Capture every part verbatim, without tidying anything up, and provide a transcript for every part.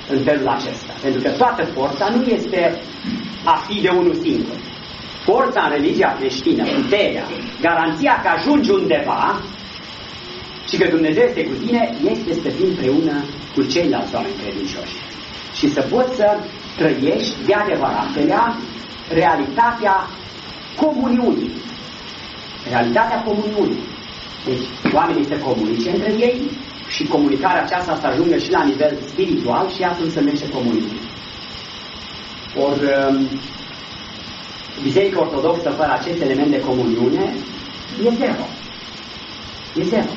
în felul acesta. Pentru că toată forța nu este a fi de unul singur. Forța în religia creștină, puterea, garanția că ajungi undeva și că Dumnezeu este cu tine, este să fii împreună cu ceilalți oameni credincioși. Și să poți să trăiești de adevăratele realitatea comuniunii. Realitatea comuniunii. Deci oamenii se comunice între ei și comunicarea aceasta să ajungă și la nivel spiritual și atunci se numește comuniune. Ori Biserica Ortodoxă fără acest element de comuniune e zero. E zero.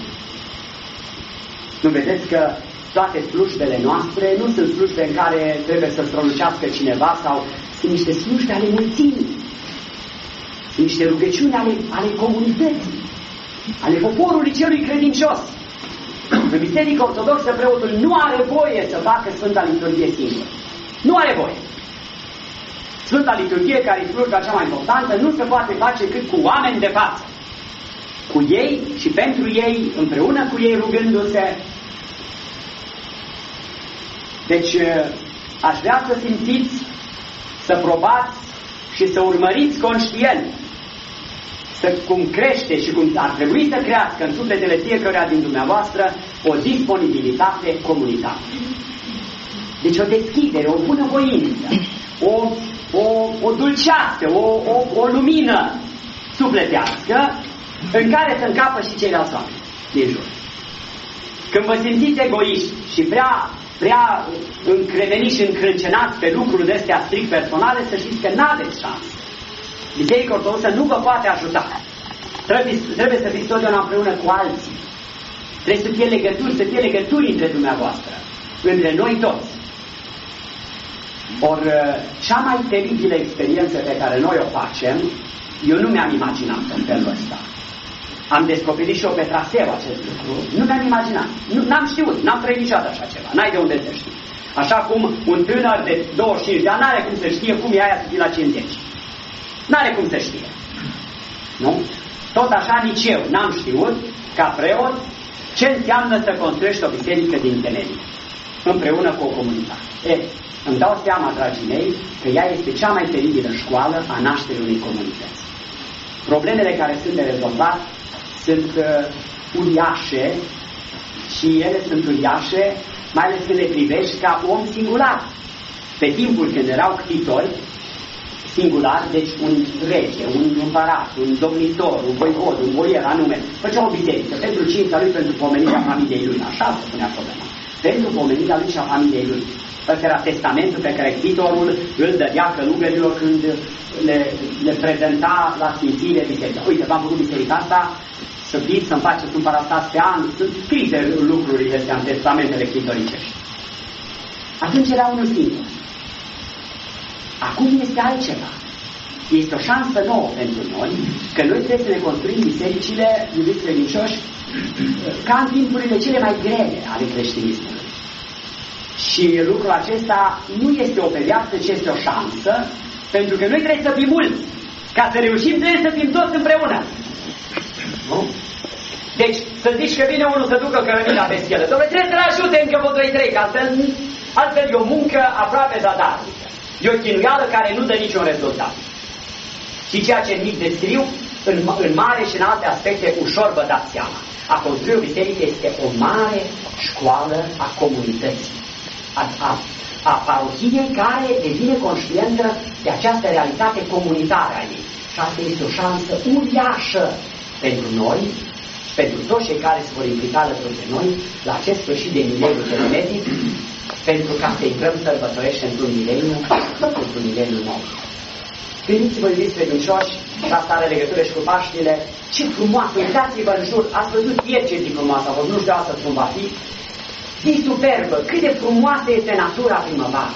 Nu vedeți că toate slujbele noastre nu sunt slujbe în care trebuie să strălucească cineva sau sunt niște slujbe ale mulțimii. Sunt niște rugăciuni ale, ale comunității, ale poporului celui credincios. În Biserica Ortodoxă preotul nu are voie să facă Sfânta Liturghie singur. Nu are voie. Sfânta Liturghie, care e slujba cea mai importantă, nu se poate face cât cu oameni de față. Cu ei și pentru ei, împreună cu ei rugându-se. Deci aș vrea să simțiți, să probați și să urmăriți conștient să cum crește și cum ar trebui să crească în sufletele fiecăruia din dumneavoastră o disponibilitate comunitară. Deci o deschidere, o bunăvoință, o, o, o dulceață, o, o, o lumină sufletească în care să încapă și ceilalți oameni din jur. Când vă simțiți egoiști și prea, prea încremeniți și încrâncenați pe lucrurile astea strict personale, să știți că n-aveți șansă. Biserica Ortodoxă nu vă poate ajuta. Trebuie, trebuie să fiți totdeauna împreună cu alții. Trebuie să fie legături, să fie legături între dumneavoastră, între noi toți. Ori cea mai teribilă experiență pe care noi o facem, eu nu mi-am imaginat în felul ăsta. Am descoperit și eu pe traseu acest lucru. Nu mi-am imaginat. Nu, n-am știut, n-am trăit niciodată așa ceva. N-ai de unde să știi. Așa cum un tânăr de douăzeci și cinci de ani n-are cum să știe cum e aia să fie la cincizeci. N-are cum să știe. Nu? Tot așa nici eu n-am știut, ca preot, ce înseamnă să construiești o biserică din temelii, împreună cu o comunitate. E, îmi dau seama, dragii mei, că ea este cea mai teribilă școală a nașterii unei comunități. Problemele care sunt de rezolvat sunt uh, uriașe și ele sunt uriașe, mai ales când le privești ca om singular. Pe timpul când erau ctitori, singular, deci un rege, un împărat, un domnitor, un voivod, un boier anume, făcea o biserică pentru cinsta lui, pentru pomenirea familiei lui. Așa se punea problema. Pentru pomenirea lui și a familiei lui. Ăsta era testamentul pe care ctitorul îl dădea călugărilor când le, le prezenta la sfințire biserica. Uite, v-am făcut biserica asta, să fiți, să-mi faceți un parastas pe an, sunt scrise lucrurile astea în testamentele ctitoricești. Atunci era unul singur. Acum este altceva. Este o șansă nouă pentru noi, că noi trebuie să ne construim bisericile, iubiți credincioși, ca în timpurile cele mai grele ale creștinismului. Și lucrul acesta nu este o pedeapsă, ci este o șansă, pentru că noi trebuie să fim mulți. Ca să reușim, trebuie să fim toți împreună. Nu? Deci, să zici că vine unul să ducă cărămila pe schelă. Dom'le, trebuie să-l ajute încă vreo doi trei, că altfel, altfel e o muncă aproape zadarnică. E o chinuială care nu dă niciun rezultat. Și ceea ce mic descriu, în, în mare și în alte aspecte, ușor vă dați seama. A construi o biserică este o mare școală a comunității. A, a, a parohiei care devine conștientă de această realitate comunitară a ei. Și asta este o șansă uriașă pentru noi, pentru toți cei care se vor implica alături de noi la acest sfârșit de mileniu telematic, pentru ca să intrăm sărbătorește într-un mileniu, într-un mileniu nou. Gândiți-vă, iubiți credincioși, și asta are legătură și cu Paștile, ce frumoasă, uitați-vă în jur, ați văzut ieri ce zi frumoasă a fost, nu știu astăzi cum va fi, zi superbă, cât de frumoasă este natura primăvara.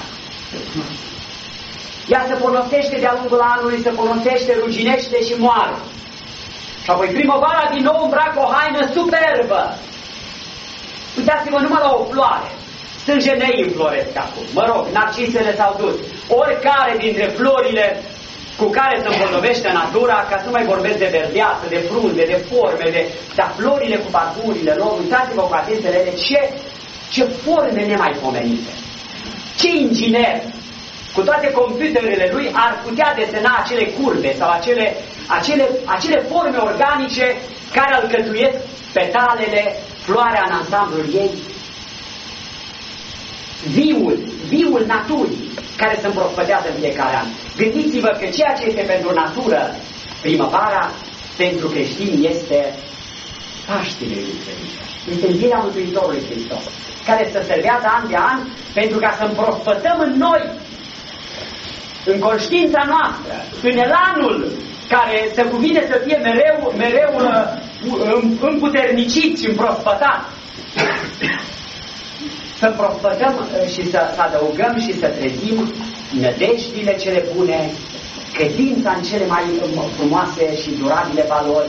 Ea se folosește de-a lungul anului, se folosește, ruginește și moare. Și apoi primăvara din nou îmbracă o haină superbă. Uitați-vă numai la o floare. Stânjenei înfloresc acum. Mă rog, narcisele s-au dus. Oricare dintre florile cu care se îmbolnăvește natura, ca să nu mai vorbesc de verdeață, de frunze, de forme, de, dar florile cu parfumurile lor, uitați-vă cu atenție ele, ce, ce forme nemaipomenite. Ce inginer cu toate computerele lui ar putea desena acele curbe sau acele, acele, acele forme organice care alcătuiesc petalele, floarea în ansamblul ei? Viul, viul naturii care se împrospătează în fiecare an. Gândiți-vă că ceea ce este pentru natură primăvara, pentru creștini este Paștele lui Dumnezeu. Este învierea Mântuitorului Hristos, care să servează an de an pentru ca să împrospătăm în noi, în conștiința noastră, în elanul care se cuvine să fie mereu, mereu împuternicit și împrospătat. Să împrospătăm și să, să adăugăm și să trezim nădejdile cele bune, credința în cele mai frumoase și durabile valori.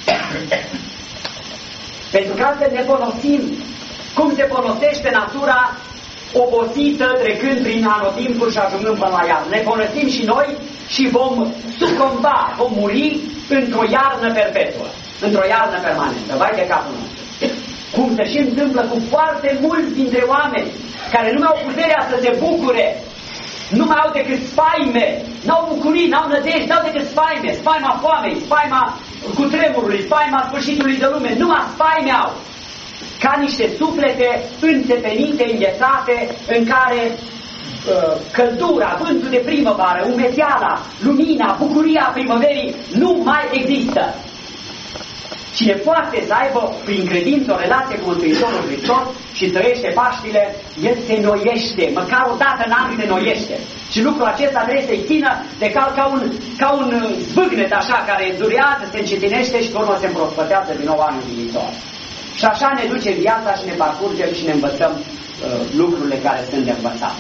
Pentru că altfel ne folosim cum se folosește natura obosită trecând prin anotimpuri și ajungând până la iarnă. Ne folosim și noi și vom sucomba, vom muri într-o iarnă perpetuă, într-o iarnă permanentă. Vai de capul nostru! Cum se și întâmplă cu foarte mulți dintre oameni care nu mai au puterea să se bucure, nu mai au decât spaime, n-au bucurii, n-au nădejde, n-au decât spaime, spaima foamei, spaima cutremurului, spaima sfârșitului de lume, numai spaime au. Ca niște suflete înțepenite, înghețate, în care uh, căldura, vântul de primăvară, umeteala, lumina, bucuria primăverii nu mai există. Cine poate să aibă prin credință o relație cu Mântuitorul Hristos și trăiește Paștile, el se noiește, măcar o dată în an se noiește. Și lucrul acesta trebuie să-i țină de cal ca un, ca un zvâgnet așa care durează, se încetinește și pe urmă se împrospătează din nou anul viitor. Și așa ne duce viața și ne parcurgem și ne învățăm uh, lucrurile care sunt de învățat.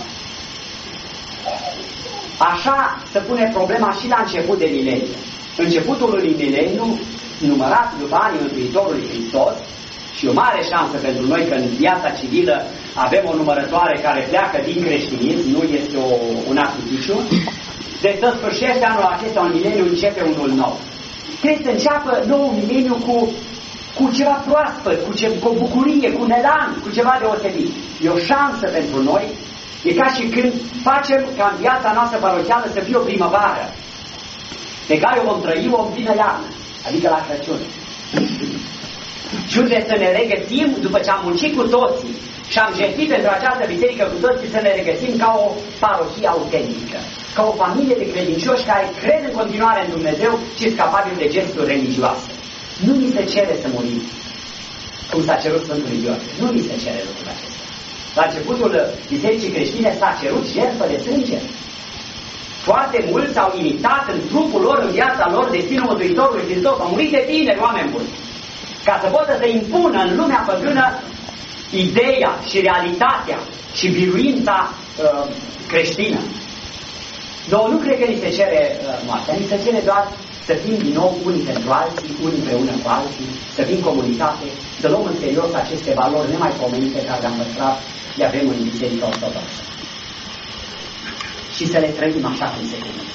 Așa se pune problema și la început de mileniu. Începutul lui mileniu, numărat după anii Mântuitorului Hristos, și o mare șansă pentru noi că în viața civilă avem o numărătoare care pleacă din creștinism, nu este o, un artificiu. Deci să sfârșește anul acesta un mileniu, începe unul nou. Trebuie să înceapă nou mileniu cu cu ceva proaspăt, cu, ce, cu o bucurie, cu un elan, cu ceva deosebit. E o șansă pentru noi, e ca și când facem ca în viața noastră parochială să fie o primăvară, pe care o vom trăi o plină iarnă, adică la Crăciun. Și unde să ne regăsim, după ce am muncit cu toții și am jertfit pentru această biserică cu toții, să ne regăsim ca o parohie autentică, ca o familie de credincioși care cred în continuare în Dumnezeu și sunt capabili de gesturi religioase. Nu ni se cere să murim, cum s-a cerut Sfântului Gheorghe. Nu ni se cere lucrul acesta. La începutul bisericii creștine s-a cerut jertfă de sânge. Foarte mulți s-au imitat în trupul lor, în viața lor, destinul Mântuitorului Hristos. Au murit de tineri, oameni buni, ca să poată să impună în lumea păgână ideea și realitatea și biruința uh, creștină. Noi nu cred că ni se cere uh, moartea, ni se cere doar să fim din nou unii pentru alții, unii împreună cu alții, să fim comunitate, să luăm în serios aceste valori nemaipomenite care le-am păstrat, le avem în Biserica Ortodoxă. Și să le trăim așa cum se cuvine.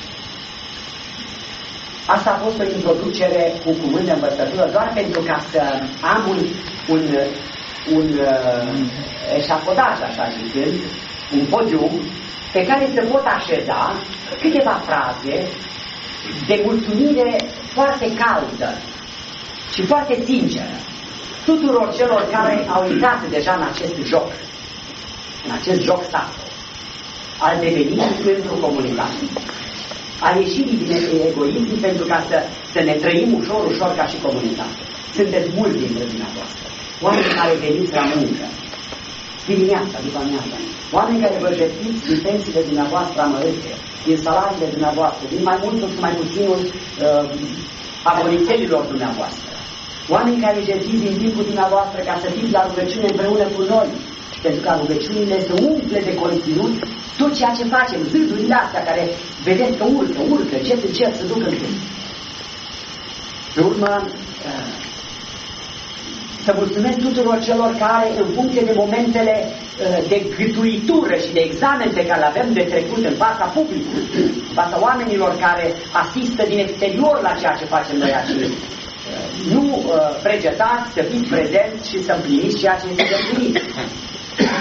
Asta a fost o introducere cu cuvânt de învățătură, doar pentru ca să am un, un, un uh, eșafodaj, așa zicând, un podium pe care să pot așeza câteva fraze de mulțumire foarte caldă și foarte sinceră tuturor celor care au intrat deja în acest joc, în acest joc sacru, al devenirii într-o comunitate, al ieșirii din egoism pentru ca să, să ne trăim ușor, ușor ca și comunitate. Sunteți mulți dintre dumneavoastră, oameni care veniți la muncă, dimineața, după amiaza, oameni care vă jertfiți din pensiile dumneavoastră amărâte, din salariile dumneavoastră, din mai multul și mai puținul uh, abonițelilor dumneavoastră. Oameni care jertfiți din timpul dumneavoastră ca să fiți la rugăciune împreună cu noi, pentru ca rugăciunile să umple de conținut tot ceea ce facem, zâdurile astea care vedeți că urcă, urcă, ce se cer să ducă în timp. Pe urmă, uh, să mulțumesc tuturor celor care, în funcție de momentele uh, de gâtuitură și de examen pe care le avem de trecut în fața publicului, în fața oamenilor care asistă din exterior la ceea ce facem noi aici, uh, nu uh, pregetați să fiți prezenți și să împliniți ceea ce este de împlinit.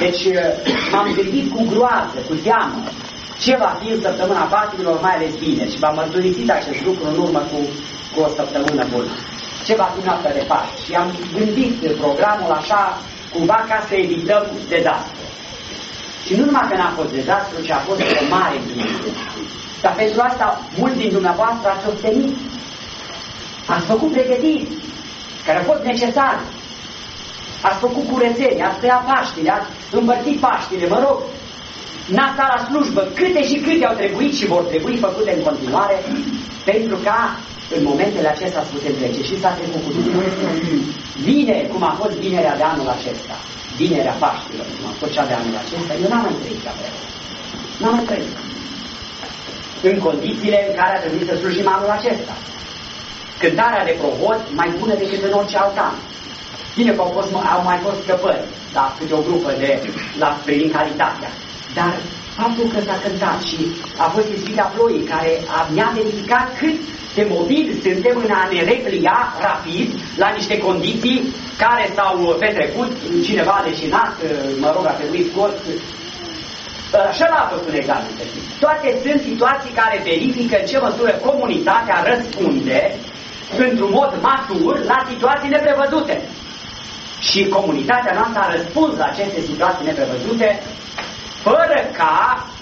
Deci m-am gândit cu groază, cu teamă, ce va fi în săptămâna patimilor, mai ales bine. Și v-am mărturisit acest lucru în urmă cu, cu o săptămână bună. Ce va fi noaptea de Paște. Și am gândit programul așa, cumva ca să evităm dezastru. Și nu numai că n-a fost dezastru, ci a fost o mare împlinire. Dar pentru asta, mulți din dumneavoastră ați obținut. Ați făcut pregătiri care au fost necesare. Ați făcut curățenie, ați tăiat Paștile, ați împărțit Paștile, mă rog. N-ați stat la slujbă, câte și câte au trebuit și vor trebui făcute în continuare, pentru ca în momentele acestea să putem trece. Și s-a trecut cu totul. Vine, cum a fost vinerea de anul acesta, vinerea Paștilor, cum a fost cea de anul acesta, eu n-am mai trăit ca pe el. N-am mai trăit. În condițiile în care a trebuit să slujim anul acesta. Cântarea de provost mai bună decât în orice alt an. Bine că au, fost, au mai fost scăpări, da, câte o grupă de la privind calitatea. Dar faptul că s-a cântat și a fost izbita ploii care ne-a verificat cât de mobili suntem în a ne replia rapid la niște condiții care s-au petrecut, cineva a leșinat, mă rog, a trebuit scos. Așa a fost un examen. Toate sunt situații care verifică în ce măsură comunitatea răspunde într-un mod matur la situații neprevăzute. Și comunitatea noastră a răspuns la aceste situații neprevăzute fără ca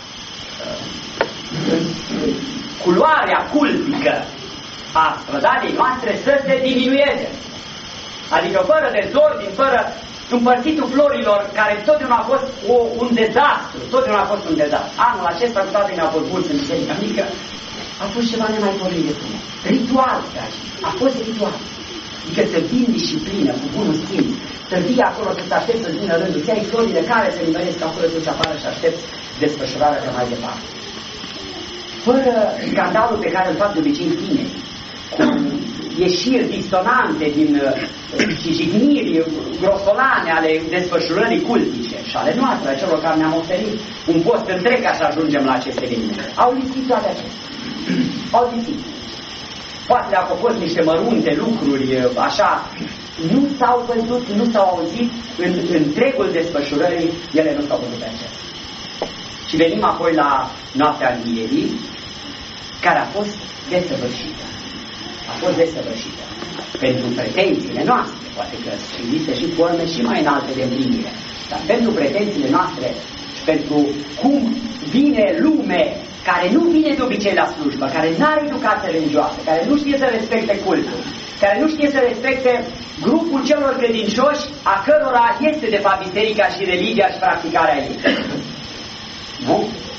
uh, culoarea cultică a strădaniei noastre să se diminueze. Adică fără dezordine, fără împărțitul florilor, care totdeauna a fost o, un dezastru, totdeauna a fost un dezastru. Anul acesta, cu toate ne-au fost mulți în biserica mică, a fost ceva nemaipomenit de frumos. Ritual, dragi, a fost ritual. Adică să vin disciplină, cu bunul simț, să vii acolo, să te aștepți să vină rândul, să ai florile care se nimeresc acolo, să-ți apară și aștepți desfășurarea de mai departe. Fără scandalul pe care îl fac de obicei tine, cu ieșiri disonante din și jigniri grosolane ale desfășurării cultice și ale noastre, a celor care ne-am oferit un post întreg ca să ajungem la aceste evenimente. Au lipsit toate acestea. Au lipsit. Poate dacă au fost niște mărunte lucruri, așa, nu s-au văzut, nu s-au auzit în întregul desfășurării, ele nu s-au văzut pe acestea. Și venim apoi la noaptea învierii, care a fost desăvârșită. A fost desăvârșită. Pentru pretențiile noastre, poate că există și forme și mai înalte de împlinire, dar pentru pretențiile noastre și pentru cum vine lume care nu vine de obicei la slujbă, care nu are educație religioasă, care nu știe să respecte cultul, care nu știe să respecte grupul celor credincioși a cărora este de fapt biserica și religia și practicarea ei. Nu?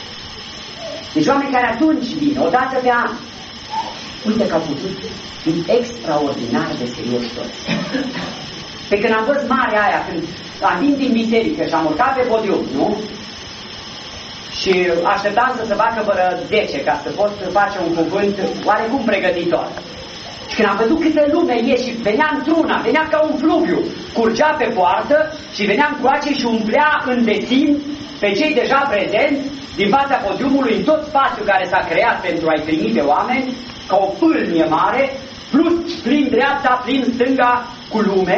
Deci oameni care atunci vin, odată pe an, uite că au putut fi extraordinar de serioși toți. Pe când am văzut marea aia, când am venit din biserică și am urcat pe podium, nu? Și așteptam să se facă fără zece ca să pot face un cuvânt oarecum pregătitor. Și când am văzut câtă lume e și venea într-una, venea ca un fluviu, curgea pe poartă și venea încoace și umplea în desin pe cei deja prezenți din fața podiumului în tot spațiul care s-a creat pentru a-i primi pe oameni, ca o pârnie mare, plus plin dreapta, plin stânga cu lume.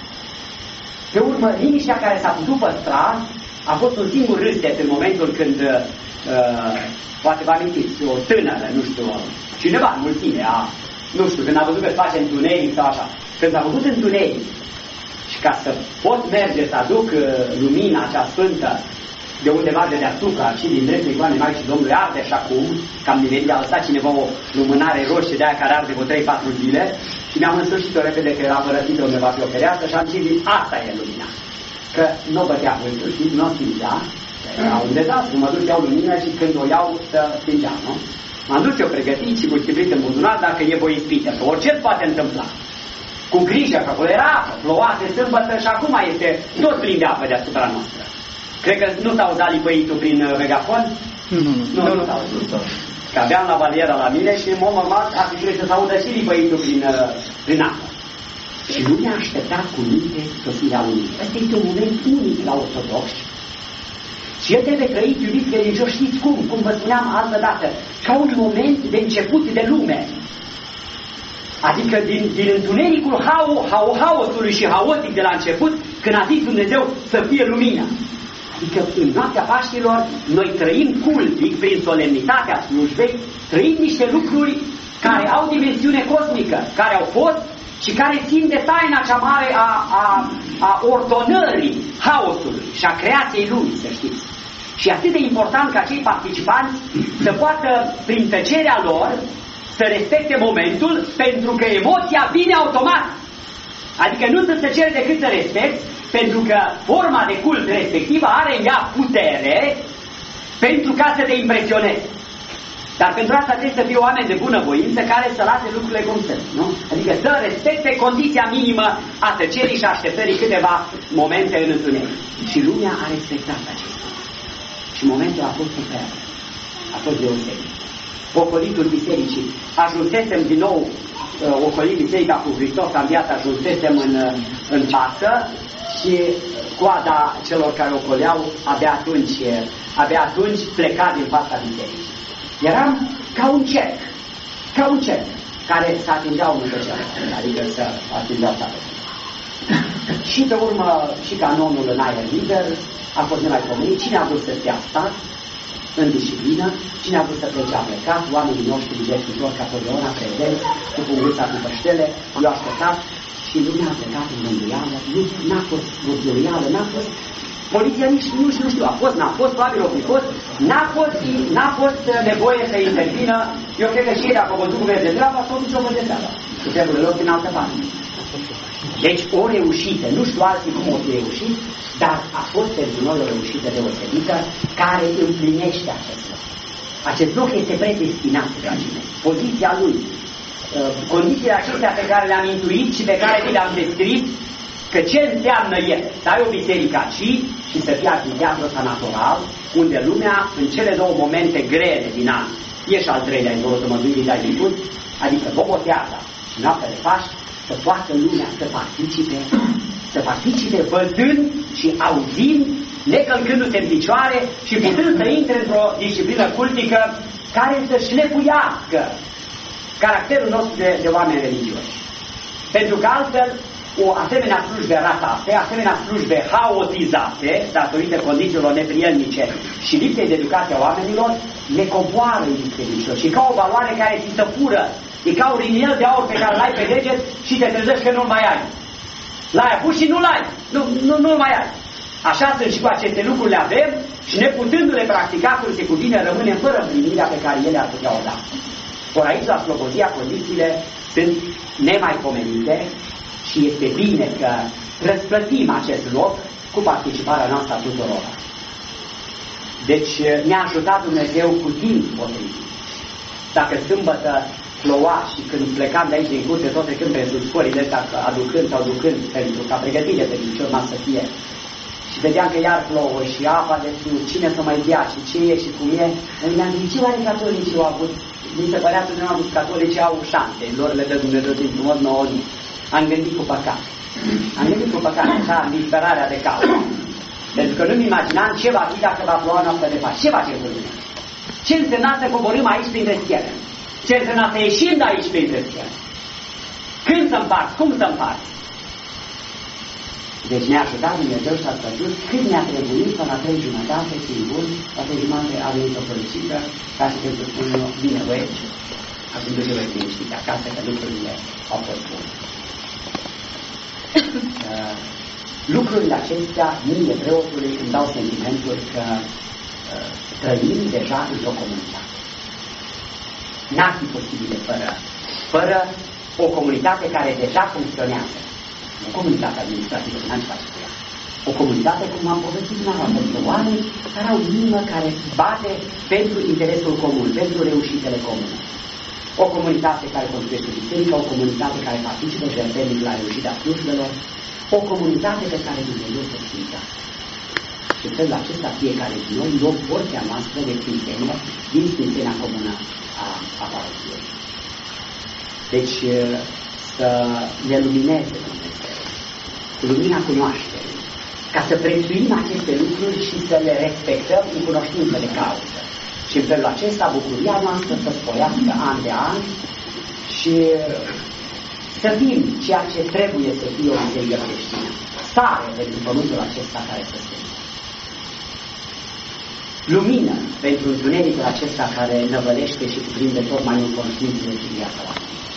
Pe urmă, liniștea care s-a putut păstra a fost un singur râset în momentul când, uh, poate vă amintiți, o tânără, nu știu, cineva în mulțime, a, nu știu, când a văzut că se face întuneric sau așa, când s-a făcut întuneric și ca să pot merge să aduc uh, lumina acea sfântă de undeva de deasupra și din dreptul icoanei Maicii Domnului arde și acum, cam nimerit, a lăsat cineva o lumânare roșie de aia care arde cu trei patru zile și mi-am însășit-o repede că era părăsită undeva pe o fereastră și am zis, asta e lumina. Că nu bătea vântul, știți, nu o stingea, era un dezastru, mă duc, iau lumină și când o iau să stingea, nu? M-am dus eu pregătit și cu chibrit în buzunar dacă e voi ispită, că orice poate întâmpla. Cu grijă, că acolo era apă, plouase sâmbătă și acum este tot plin de apă deasupra noastră. Cred că nu s-a auzat lipăitul prin megafon? Nu, nu, nu, nu s-a auzit. Că aveam la valiera la mine și în mod normal ar fi trebuit să se audă și lipăitul prin, prin apă. Și lumea aștepta cu minte sosirea lumii. Asta este un moment unic la ortodoxi. Și el trebuie trăit, iubiți religioși, știți cum? Cum vă spuneam altă dată, ca un moment de început de lume. Adică din, din întunericul hau, hau, haosului și haotic de la început, când a zis Dumnezeu să fie lumină. Adică în noaptea Paștilor noi trăim cultic, prin solemnitatea slujbei, trăim niște lucruri care au dimensiune cosmică, care au fost și care țin de taina cea mare a, a, a ordonării haosului și a creației lumii, să știți. Și atât de important ca cei participanți să poată, prin tăcerea lor, să respecte momentul, pentru că emoția vine automat. Adică nu să se cere decât să respect, pentru că forma de cult respectivă are în ea putere pentru ca să te impresionezi. Dar pentru asta trebuie să fie oameni de bună voință care să lase lucrurile cum sunt, nu? Adică să respecte condiția minimă a tăcerii și așteptării câteva momente în întuneric. Și lumea a respectat acest lucru. Și momentul a fost superb. A fost deosebit. Ocolitul bisericii. Ajunsesem din nou, uh, ocolit biserica cu Hristos a înviat, ajunsesem în, în față și coada celor care ocoleau abia atunci, abia atunci pleca din fața bisericii. Eram ca un cerc, ca un cerc, care se atingeau în celălalt, adică se atingeau toate. Și pe urmă, și canonul în aer liber a fost nemaipomenit. Cine a vrut să stea stat, în disciplină, cine a vrut să plece a plecat, oamenii noștri vestitori ca totdeauna prezenți, cu punguța, cu păștele, i-au așteptat și lumea a plecat în rânduială, nu n-a fost rânduială, n-a fost... Poliția nici nu știu, nu știu, a fost, n-a fost, probabil o fi fost, n-a fost, n-a fost nevoie să intervină. Eu cred că și ei, dacă au văzut cum vede treaba, s-au dus o văd de treaba. Cu treburile lor din altă parte. Deci o reușită, nu știu alții cum o fi reușit, dar a fost pentru noi o reușită deosebită care împlinește acest loc. Acest loc este predestinat, dragii mei. Poziția lui, condițiile acestea pe care le-am intuit și pe care vi le-am descris, că ce înseamnă el? Să ai o biserică aici și să fie arhiteatru ăsta natural, unde lumea, în cele două momente grele din an, e și al treilea, în două mădurii de ajuns, adică boboteaza și noaptea de Paști, să poată lumea să participe, să participe văzând și auzind, necălcându-se în picioare și putând să intre într-o disciplină cultică care să șlefuiască caracterul nostru de, de oameni religioși. Pentru că altfel, o asemenea slujbe ratate, asemenea slujbe haotizate, datorită condițiilor neprielnice și lipsei de educație a oamenilor, ne coboară în și ca o valoare care ți se fură. E ca un rinel de aur pe care l-ai pe deget și te trezești că nu-l mai ai. L-ai avut și nu l-ai. Nu, nu, nu-l mai ai. Așa sunt și cu aceste lucruri le avem și neputându-le practica cum se cuvine, rămânem fără împlinirea pe care ele ar putea o da. Ori aici, la Slobozia, condițiile sunt nemaipomenite și este bine că răsplătim acest loc cu participarea noastră a tuturor. Deci ne-a ajutat Dumnezeu cu timp potrivit. Dacă sâmbătă ploua și când plecam de aici din curte, tot trecând pentru scorile astea, aducând sau ducând, pentru ca pregătire pentru ce urma să fie, și vedeam că iar plouă și apa de fiu, cine să mai dea și ce e și cum e, mi-am zis, ce oare catolicii au avut? Mi se părea că nu am avut catolicii au șanse, lor le dă Dumnezeu din frumos nouă nu. Am gândit cu păcat. Am gândit cu păcat, așa, disperarea de cal. Pentru că nu-mi imaginam ce va fi dacă va ploua noaptea de Paști. Ce va fi cu mine? Ce însemna să coborâm aici printre schiere? Ce însemna să ieșim de aici printre schiere? Când să împarți? Cum să împarți? Deci ne-a ajutat Dumnezeu și a spus cât ne-a trebuit până la trei jumătate, fiind bun, la trei jumătate a venit o policică, ca și când spun eu, bine băieți, acum duce-vă liniștiți acasă, că lucrurile au fost bune. uh, lucrurile acestea, mie, preotului, îmi dau sentimentul că uh, trăim deja într-o comunitate. N-ar fi posibile fără, fără o comunitate care deja funcționează. O comunitate administrativă, n-am ce face cu ea. O comunitate, cum am povestit dumneavoastră, pentru oameni care au inimă care bate pentru interesul comun, pentru reușitele comune. O comunitate care construiește biserica, o comunitate care participă jertfenic la reușita slujbelor, o comunitate pe care Dumnezeu să sfința. Și în felul acesta fiecare din noi luăm porția noastră de sfințenie din sfințenia comună a, a parohiei. Deci să ne lumineze Dumnezeu cu lumina cunoașterii, ca să prețuim aceste lucruri și să le respectăm în cunoștință de cauză. Și în felul acesta bucuria noastră să spoiască an de an și să fim ceea ce trebuie să fie o biserică creștină. Stare pentru pământul acesta care să se lumină pentru întunericul acesta care năvălește și cuprinde tot mai mult consimțile și viața oamenilor.